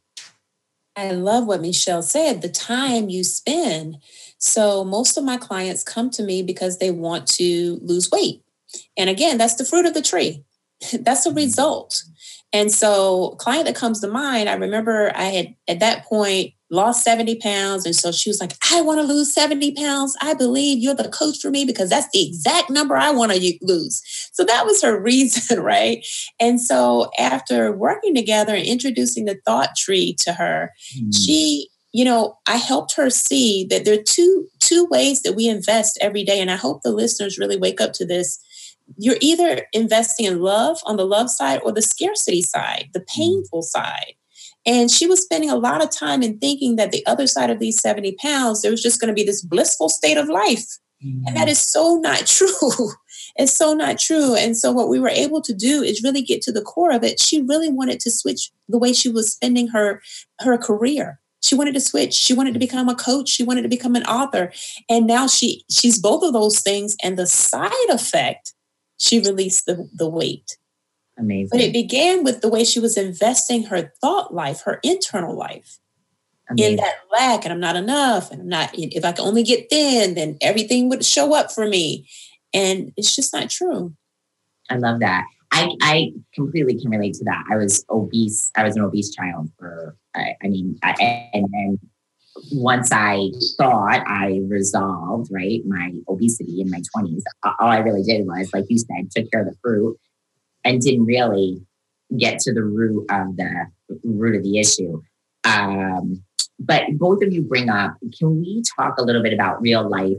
I love what Michelle said, the time you spend. So most of my clients come to me because they want to lose weight. And again, that's the fruit of the tree. That's the result. And so a client that comes to mind, I remember I had at that point lost seventy pounds. And so she was like, I want to lose seventy pounds. I believe you're the coach for me because that's the exact number I want to lose. So that was her reason, right? And so after working together and introducing the thought tree to her, mm-hmm. she, you know, I helped her see that there are two, two ways that we invest every day. And I hope the listeners really wake up to this. You're either investing in love on the love side or the scarcity side, the painful side. And she was spending a lot of time in thinking that the other side of these seventy pounds, there was just going to be this blissful state of life. Mm-hmm. And that is so not true. It's so not true. And so what we were able to do is really get to the core of it. She really wanted to switch the way she was spending her, her career. She wanted to switch. She wanted to become a coach. She wanted to become an author. And now she she's both of those things. And the side effect, she released the, the weight. Amazing. But it began with the way she was investing her thought life, her internal life. Amazing. In that lack, and I'm not enough, and I'm not, if I can only get thin, then everything would show up for me. And it's just not true. I love that. I, I completely can relate to that. I was obese. I was an obese child for, I, I mean, I, and then once I thought I resolved, right, my obesity in my twenties, all I really did was, like you said, took care of the fruit and didn't really get to the root of the root of the issue. Um, but both of you bring up, can we talk a little bit about real life,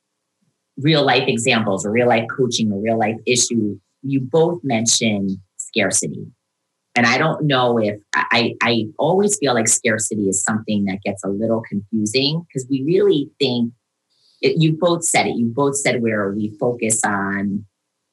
real life examples or real life coaching or real life issue? You both mentioned scarcity. And I don't know if, I, I always feel like scarcity is something that gets a little confusing because we really think, it, you both said it, you both said where we focus on,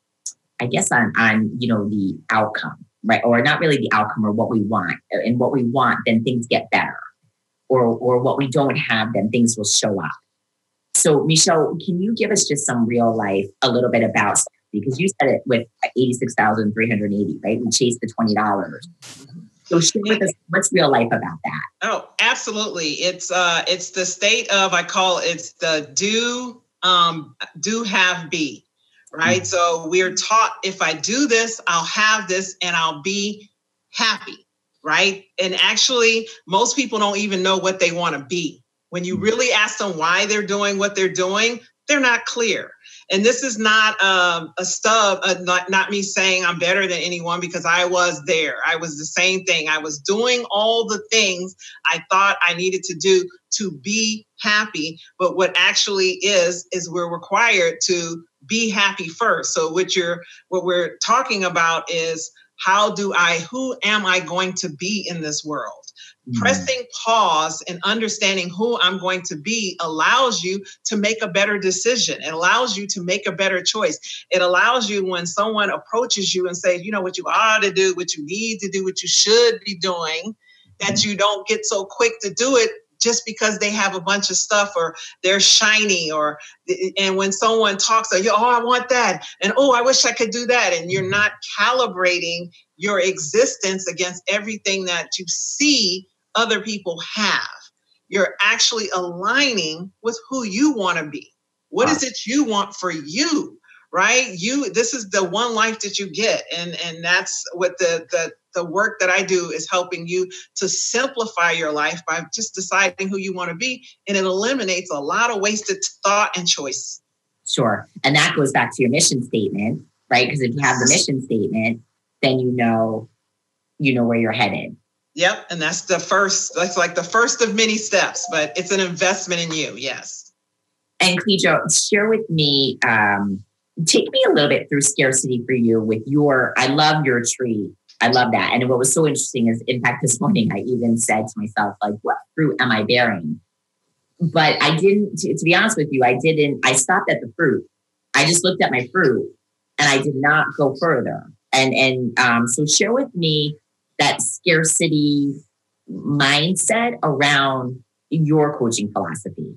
I guess on, on, you know, the outcome, right? Or not really the outcome or what we want. And what we want, then things get better. Or, or what we don't have, then things will show up. So Michelle, can you give us just some real life, a little bit about, because you said it with eighty-six thousand three hundred eighty, right? We chased the twenty dollars. So share with us, what's real life about that? Oh, absolutely. It's uh, it's the state of, I call it, it's the do, um, do, have, be, right? Mm-hmm. So we're taught if I do this, I'll have this and I'll be happy, right? And actually, most people don't even know what they want to be. When you really ask them why they're doing what they're doing, they're not clear. And this is not um, a stub, uh, not, not me saying I'm better than anyone, because I was there. I was the same thing. I was doing all the things I thought I needed to do to be happy. But what actually is, is we're required to be happy first. So what you're, what we're talking about is, how do I, who am I going to be in this world? Mm-hmm. Pressing pause and understanding who I'm going to be allows you to make a better decision. It allows you to make a better choice. It allows you when someone approaches you and says, you know, what you ought to do, what you need to do, what you should be doing, that you don't get so quick to do it just because they have a bunch of stuff or they're shiny or, and when someone talks, oh, I want that. And, oh, I wish I could do that. And you're not calibrating your existence against everything that you see other people have. You're actually aligning with who you want to be. What wow. is it you want for you, right? You, this is the one life that you get. And, and that's what the, the, the work that I do is helping you to simplify your life by just deciding who you want to be. And it eliminates a lot of wasted thought and choice. Sure. And that goes back to your mission statement, right? Because if you have the mission statement, then you know, you know where you're headed. Yep. And that's the first, that's like the first of many steps, but it's an investment in you. Yes. And Clejo, share with me, um, take me a little bit through scarcity for you with your, I love your tree. I love that. And what was so interesting is, in fact, this morning, I even said to myself, like, what fruit am I bearing? But I didn't, to, to be honest with you, I didn't, I stopped at the fruit. I just looked at my fruit and I did not go further. And, and um, so share with me that scarcity mindset around your coaching philosophy.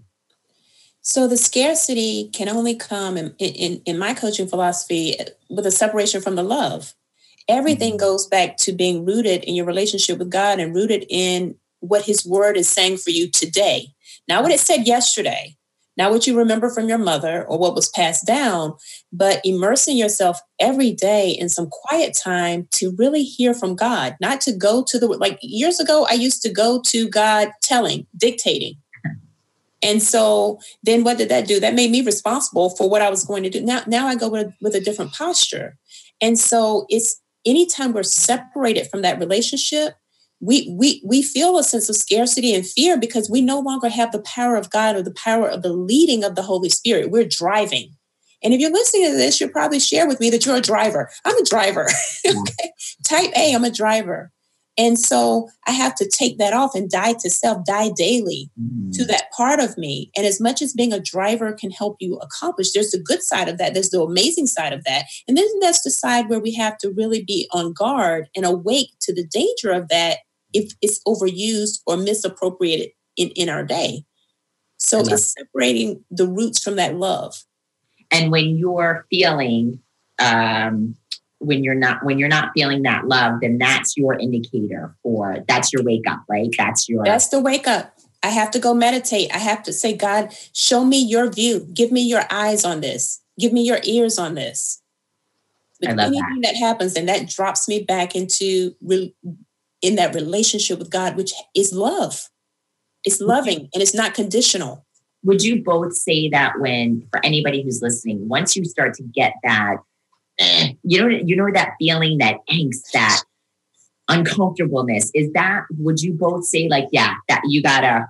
So the scarcity can only come in, in, in my coaching philosophy with a separation from the love. Everything goes back to being rooted in your relationship with God and rooted in what his word is saying for you today. Not what it said yesterday, not what you remember from your mother or what was passed down, but immersing yourself every day in some quiet time to really hear from God, not to go to the, like years ago, I used to go to God telling, dictating. And so then what did that do? That made me responsible for what I was going to do. Now, now I go with, with a different posture. And so it's, anytime we're separated from that relationship, we we we feel a sense of scarcity and fear because we no longer have the power of God or the power of the leading of the Holy Spirit. We're driving. And if you're listening to this, you'll probably share with me that you're a driver. I'm a driver. Okay. Type A, I'm a driver. And so I have to take that off and die to self, die daily mm. to that part of me. And as much as being a driver can help you accomplish, there's the good side of that. There's the amazing side of that. And then that's the side where we have to really be on guard and awake to the danger of that if it's overused or misappropriated in, in our day. So it's separating the roots from that love. And when you're feeling, um, when you're not, when you're not feeling that love, then that's your indicator for, that's your wake up, right? That's your, that's the wake up. I have to go meditate. I have to say, God, show me your view. Give me your eyes on this. Give me your ears on this. But I love anything that. that happens, then that drops me back into re- in that relationship with God, which is love. It's loving and it's not conditional. Would you both say that when, for anybody who's listening, once you start to get that, you know, you know, that feeling, that angst, that uncomfortableness, is that, would you both say like, yeah, that you gotta,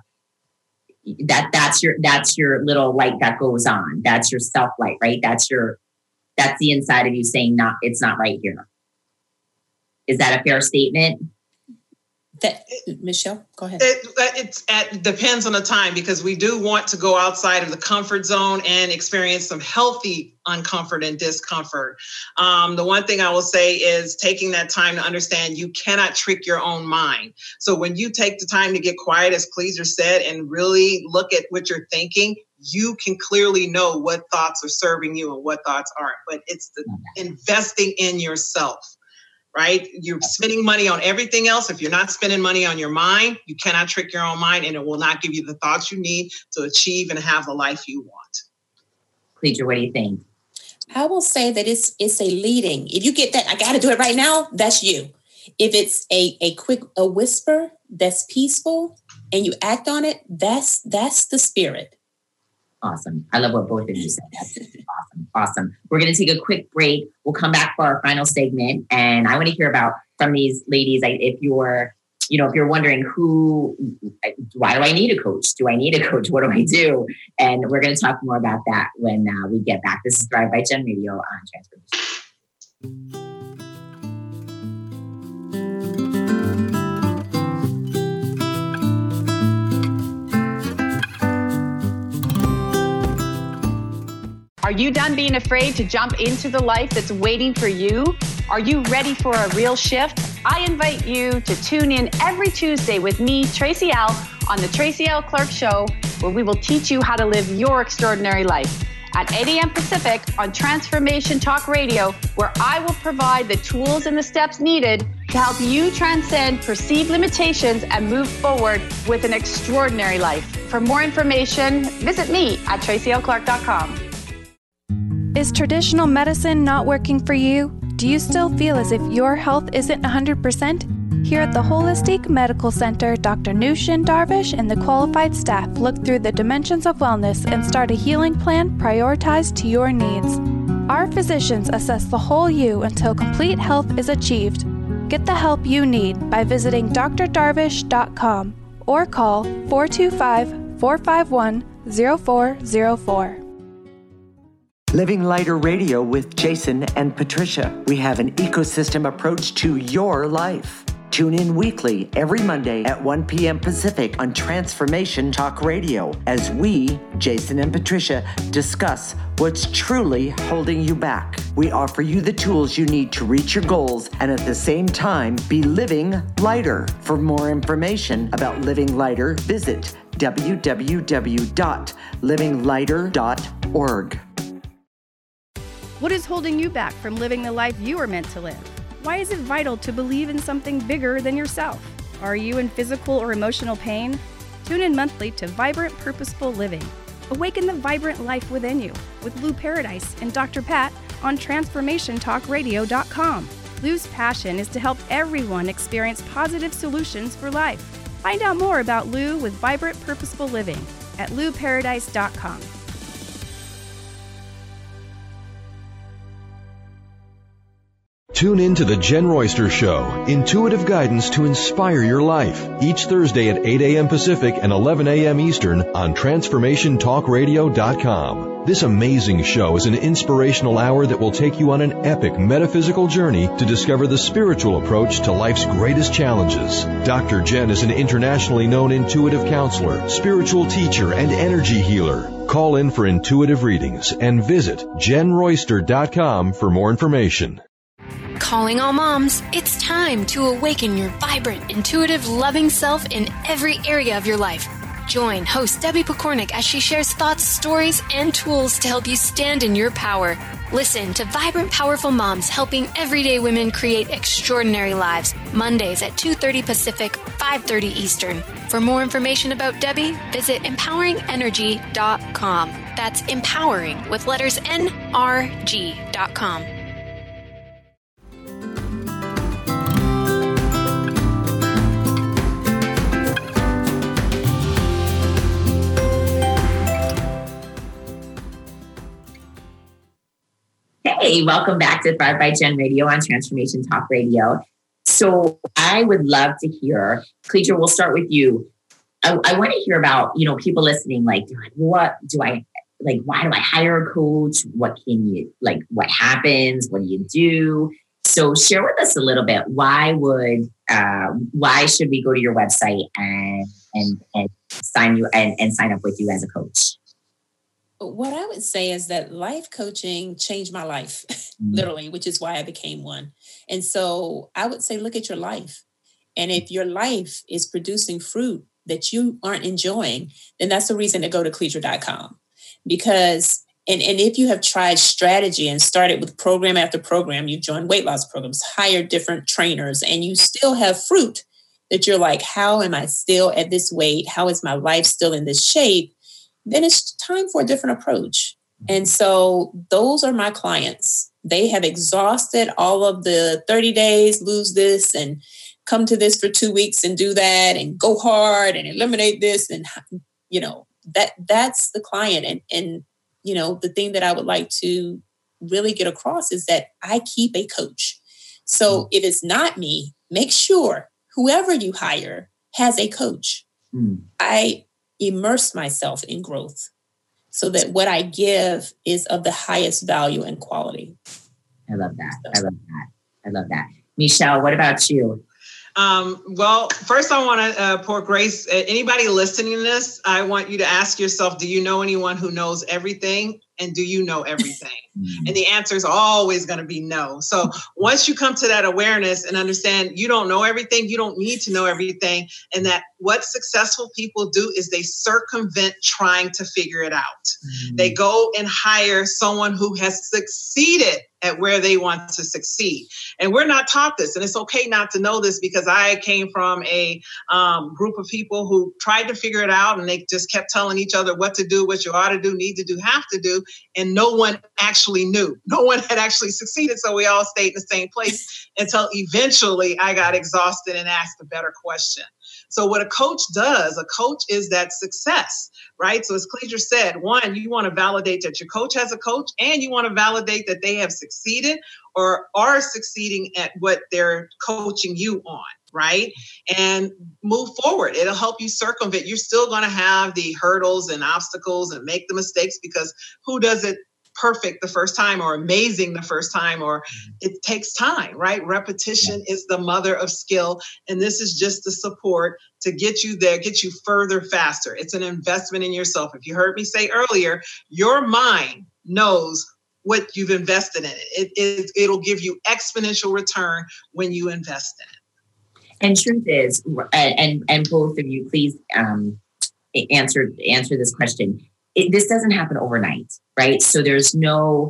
that that's your, that's your little light that goes on. That's your self light, right? That's your, that's the inside of you saying, not, it's not right here. Is that a fair statement? That, Michelle, go ahead. It, it's, it depends on the time because we do want to go outside of the comfort zone and experience some healthy uncomfort and discomfort. Um, the one thing I will say is taking that time to understand you cannot trick your own mind. So when you take the time to get quiet, as Cleaser said, and really look at what you're thinking, you can clearly know what thoughts are serving you and what thoughts aren't. But it's the investing in yourself. Right? You're spending money on everything else. If you're not spending money on your mind, you cannot trick your own mind and it will not give you the thoughts you need to achieve and have the life you want. Cleager, what do you think? I will say that it's it's a leading. If you get that, I got to do it right now, that's you. If it's a, a quick, a whisper that's peaceful and you act on it, that's that's the spirit. Awesome. I love what both of you said. Awesome. Awesome. We're going to take a quick break. We'll come back for our final segment. And I want to hear about from these ladies. I, if you're, you know, if you're wondering who, why do I need a coach? Do I need a coach? What do I do? And we're going to talk more about that when uh, we get back. This is Thrive by Jen Radio on Transformation. Are you done being afraid to jump into the life that's waiting for you? Are you ready for a real shift? I invite you to tune in every Tuesday with me, Tracy Al, on the Tracy L. Clark Show, where we will teach you how to live your extraordinary life. At eight a.m. Pacific on Transformation Talk Radio, where I will provide the tools and the steps needed to help you transcend perceived limitations and move forward with an extraordinary life. For more information, visit me at tracy l clark dot com. Is traditional medicine not working for you? Do you still feel as if your health isn't one hundred percent? Here at the Holistic Medical Center, Doctor Nushin Darvish and the qualified staff look through the dimensions of wellness and start a healing plan prioritized to your needs. Our physicians assess the whole you until complete health is achieved. Get the help you need by visiting d r darvish dot com or call four two five, four five one, zero four zero four. Living Lighter Radio with Jason and Patricia. We have an ecosystem approach to your life. Tune in weekly every Monday at one p.m. Pacific on Transformation Talk Radio as we, Jason and Patricia, discuss what's truly holding you back. We offer you the tools you need to reach your goals and at the same time be living lighter. For more information about Living Lighter, visit w w w dot living lighter dot org. What is holding you back from living the life you are meant to live? Why is it vital to believe in something bigger than yourself? Are you in physical or emotional pain? Tune in monthly to Vibrant Purposeful Living. Awaken the vibrant life within you with Lou Paradise and Doctor Pat on transformation talk radio dot com. Lou's passion is to help everyone experience positive solutions for life. Find out more about Lou with Vibrant Purposeful Living at lou paradise dot com. Tune in to The Jen Royster Show, intuitive guidance to inspire your life, each Thursday at eight a.m. Pacific and eleven a.m. Eastern on transformation talk radio dot com. This amazing show is an inspirational hour that will take you on an epic metaphysical journey to discover the spiritual approach to life's greatest challenges. Doctor Jen is an internationally known intuitive counselor, spiritual teacher, and energy healer. Call in for intuitive readings and visit jen royster dot com for more information. Calling all moms, it's time to awaken your vibrant, intuitive, loving self in every area of your life. Join host Debbie Pokornik as she shares thoughts, stories, and tools to help you stand in your power. Listen to Vibrant, Powerful Moms helping everyday women create extraordinary lives. Mondays at two thirty Pacific, five thirty Eastern. For more information about Debbie, visit empowering energy dot com. That's empowering with letters N R G dot com. Hey, welcome back to Thrive by Jen Radio on Transformation Talk Radio. So I would love to hear, Cleature, we'll start with you. I, I want to hear about, you know, people listening, like, what do I, like, why do I hire a coach? What can you, like, what happens? What do you do? So share with us a little bit. Why would, uh, why should we go to your website and, and, and sign you and, and sign up with you as a coach? What I would say is that life coaching changed my life, literally, which is why I became one. And so I would say, look at your life. And if your life is producing fruit that you aren't enjoying, then that's the reason to go to cleature dot com. Because, and, and if you have tried strategy and started with program after program, you've joined weight loss programs, hired different trainers, and you still have fruit that you're like, how am I still at this weight? How is my life still in this shape? Then it's time for a different approach. And so those are my clients. They have exhausted all of the thirty days, lose this and come to this for two weeks and do that and go hard and eliminate this. And, you know, that that's the client. And, and, you know, the thing that I would like to really get across is that I keep a coach. So if it's not me, make sure whoever you hire has a coach. Mm. I immerse myself in growth so that what I give is of the highest value and quality. I love that. I love that. I love that. Michelle, what about you? Um, well, first I want to uh, pour grace. Uh, anybody listening to this, I want you to ask yourself, do you know anyone who knows everything And do you know everything? And the answer is always going to be no. So once you come to that awareness and understand you don't know everything, you don't need to know everything, and that what successful people do is they circumvent trying to figure it out. Mm-hmm. They go and hire someone who has succeeded at where they want to succeed. And we're not taught this. And it's okay not to know this, because I came from a um, group of people who tried to figure it out, and they just kept telling each other what to do, what you ought to do, need to do, have to do. And no one actually knew. No one had actually succeeded. So we all stayed in the same place until eventually I got exhausted and asked a better question. So what a coach does, a coach is that success, right? So as Cleature said, one, you want to validate that your coach has a coach, and you want to validate that they have succeeded or are succeeding at what they're coaching you on, right? And move forward. It'll help you circumvent. You're still going to have the hurdles and obstacles and make the mistakes, because who does it perfect the first time or amazing the first time? Or it takes time, right? Repetition is the mother of skill. And this is just the support to get you there, get you further, faster. It's an investment in yourself. If you heard me say earlier, your mind knows what you've invested in it. It, it it'll give you exponential return when you invest in it. And truth is, and, and both of you, please um, answer, answer this question. It, this doesn't happen overnight, right? So there's no,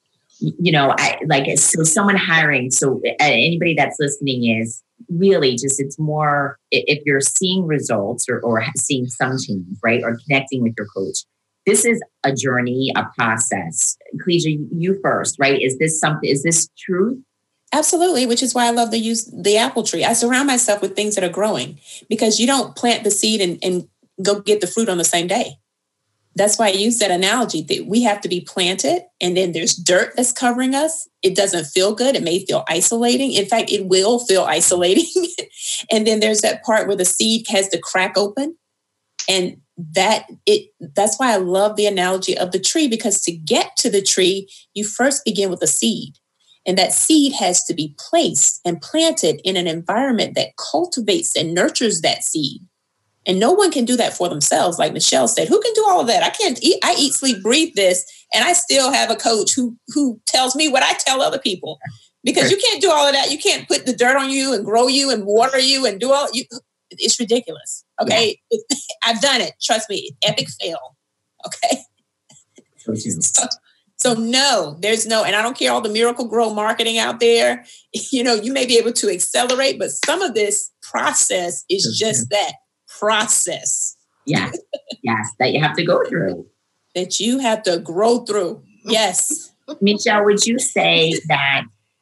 you know, I, like, so someone hiring, so anybody that's listening is really just, it's more, if you're seeing results or, or seeing some change, right? Or connecting with your coach. This is a journey, a process. Cleature, you first, right? Is this something, is this truth? Absolutely, which is why I love to use the apple tree. I surround myself with things that are growing, because you don't plant the seed and, and go get the fruit on the same day. That's why I use that analogy that we have to be planted, and then there's dirt that's covering us. It doesn't feel good. It may feel isolating. In fact, it will feel isolating. And then there's that part where the seed has to crack open. And that it that's why I love the analogy of the tree, because to get to the tree, you first begin with a seed. And that seed has to be placed and planted in an environment that cultivates and nurtures that seed. And no one can do that for themselves. Like Michelle said, who can do all of that? I can't eat, I eat, sleep, breathe this. And I still have a coach who, who tells me what I tell other people, because you can't do all of that. You can't put the dirt on you and grow you and water you and do all you. It's ridiculous. Okay. Yeah. I've done it. Trust me. Epic fail. Okay. so, so no, there's no, and I don't care all the Miracle Grow marketing out there. You know, you may be able to accelerate, but some of this process is just that. Process. Yes. Yes. That you have to go through. That you have to grow through. Yes. Michelle, would you say that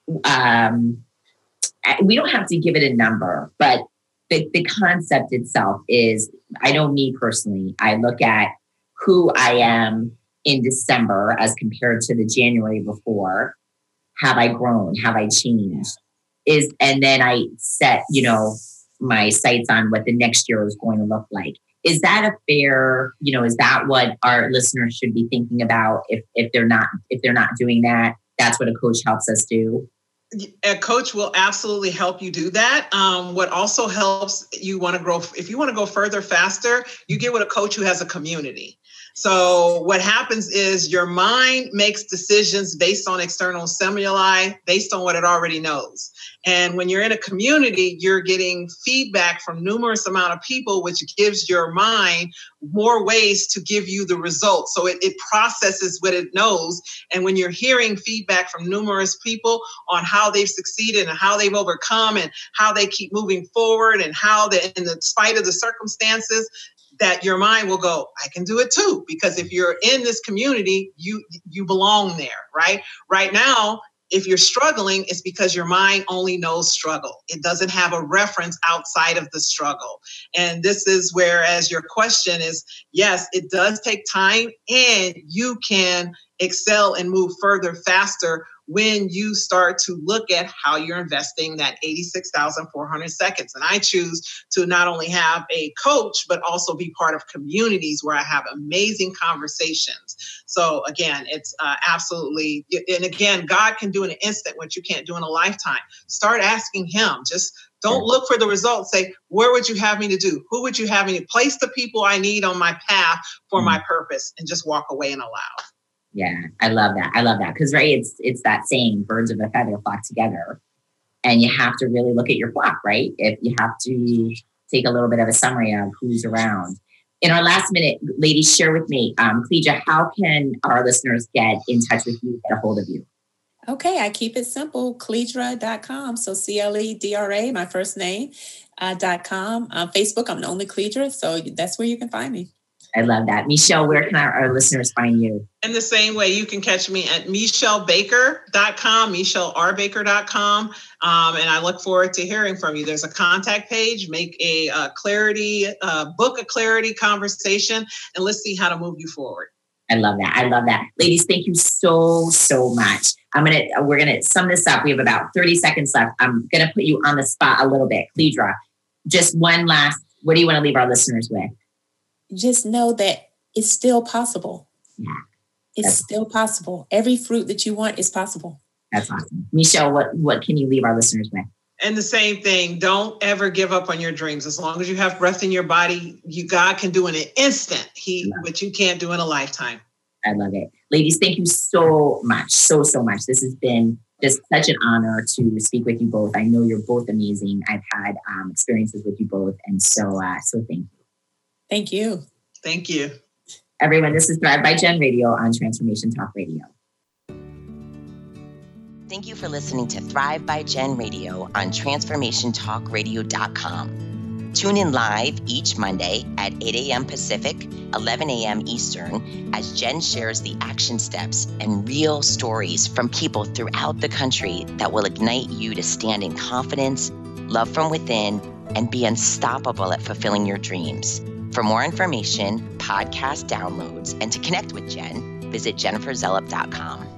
um, we don't have to give it a number, but the, the concept itself is, I know me personally, I look at who I am in December as compared to the January before. Have I grown? Have I changed? Is, and then I set, you know, my sights on what the next year is going to look like. Is that a fair, you know, is that what our listeners should be thinking about if, if they're not, if they're not doing that? That's what a coach helps us do. A coach will absolutely help you do that. Um, what also helps you want to grow, if you want to go further, faster, you get with a coach who has a community. So what happens is your mind makes decisions based on external stimuli, based on what it already knows. And when you're in a community, you're getting feedback from numerous amount of people, which gives your mind more ways to give you the results. So it, it processes what it knows. And when you're hearing feedback from numerous people on how they've succeeded and how they've overcome and how they keep moving forward and how they, in the spite of the circumstances, that your mind will go, I can do it too. Because if you're in this community, you you belong there, right? Right now, if you're struggling, it's because your mind only knows struggle. It doesn't have a reference outside of the struggle. And this is whereas your question is, yes, it does take time, and you can excel and move further faster when you start to look at how you're investing that eighty-six thousand four hundred seconds. And I choose to not only have a coach, but also be part of communities where I have amazing conversations. So again, it's uh, absolutely, and again, God can do in an instant what you can't do in a lifetime. Start asking him. Just don't look for the results. Say, where would you have me to do? Who would you have me to place the people I need on my path for my purpose, and just walk away and allow. Yeah, I love that. I love that. Because, right, it's it's that saying, birds of a feather flock together. And you have to really look at your flock, right? If you have to take a little bit of a summary of who's around. In our last minute, ladies, share with me, um, Clegia, how can our listeners get in touch with you, get a hold of you? Okay, I keep it simple, cledra dot com. So C L E D R A, my first name, uh, dot com. Uh, Facebook, I'm the only Cledra, so that's where you can find me. I love that. Michelle, where can our, our listeners find you? In the same way, you can catch me at michelle baker dot com, michelle r baker dot com. Um, and I look forward to hearing from you. There's a contact page, make a uh, clarity, uh, book a clarity conversation, and let's see how to move you forward. I love that. I love that. Ladies, thank you so, so much. I'm going to, we're going to sum this up. We have about thirty seconds left. I'm going to put you on the spot a little bit. Cledra, just one last, what do you want to leave our listeners with? Just know that it's still possible. Yeah. It's That's still possible. Every fruit that you want is possible. That's awesome. Michelle, what, what can you leave our listeners with? And the same thing, don't ever give up on your dreams. As long as you have breath in your body, you God can do in an instant, he, what you can't do in a lifetime. I love it. Ladies, thank you so much. So, so much. This has been just such an honor to speak with you both. I know you're both amazing. I've had um, experiences with you both. And so, uh, so thank you. Thank you. Thank you. Everyone, this is Thrive by Jen Radio on Transformation Talk Radio. Thank you for listening to Thrive by Jen Radio on transformation talk radio dot com. Tune in live each Monday at eight a.m. Pacific, eleven a.m. Eastern, as Jen shares the action steps and real stories from people throughout the country that will ignite you to stand in confidence, love from within, and be unstoppable at fulfilling your dreams. For more information, podcast downloads, and to connect with Jen, visit jennifer zellup dot com.